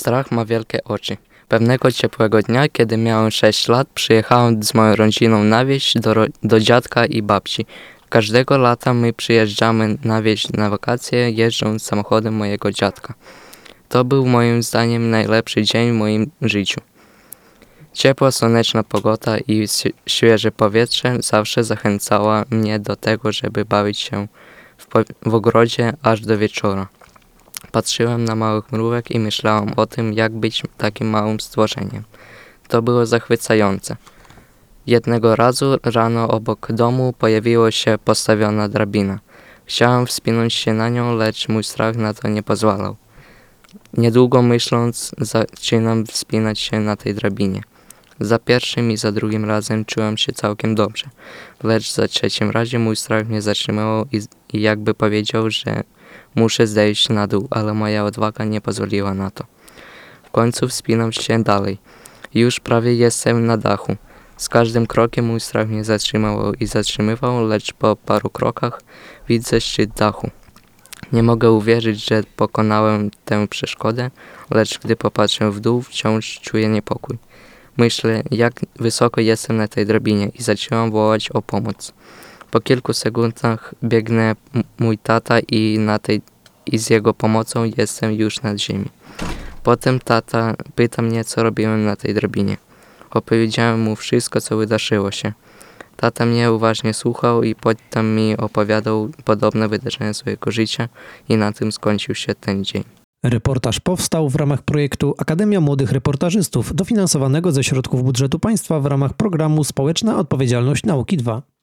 Strach ma wielkie oczy. Pewnego ciepłego dnia, kiedy miałem 6 lat, przyjechałem z moją rodziną na wieś do dziadka i babci. Każdego lata my przyjeżdżamy na wieś na wakacje, jeżdżąc samochodem mojego dziadka. To był moim zdaniem najlepszy dzień w moim życiu. Ciepła, słoneczna pogoda i świeże powietrze zawsze zachęcała mnie do tego, żeby bawić się w ogrodzie aż do wieczora. Patrzyłem na małych mrówek i myślałem o tym, jak być takim małym stworzeniem. To było zachwycające. Jednego razu rano obok domu pojawiła się postawiona drabina. Chciałem wspinąć się na nią, lecz mój strach na to nie pozwalał. Niedługo myśląc, zaczynam wspinać się na tej drabinie. Za pierwszym i za drugim razem czułem się całkiem dobrze, lecz za trzecim razem mój strach mnie zatrzymał i jakby powiedział, że muszę zejść na dół, ale moja odwaga nie pozwoliła na to. W końcu wspinam się dalej. Już prawie jestem na dachu. Z każdym krokiem mój strach mnie zatrzymywał, lecz po paru krokach widzę szczyt dachu. Nie mogę uwierzyć, że pokonałem tę przeszkodę, lecz gdy popatrzę w dół, wciąż czuję niepokój. Myślę, jak wysoko jestem na tej drabinie i zaczynam wołać o pomoc. Po kilku sekundach biegnie mój tata i z jego pomocą jestem już nad ziemi. Potem tata pyta mnie, co robiłem na tej drabinie. Opowiedziałem mu wszystko, co wydarzyło się. Tata mnie uważnie słuchał i potem mi opowiadał podobne wydarzenia swojego życia i na tym skończył się ten dzień. Reportaż powstał w ramach projektu Akademia Młodych Reportażystów, dofinansowanego ze środków budżetu państwa w ramach programu Społeczna Odpowiedzialność Nauki 2.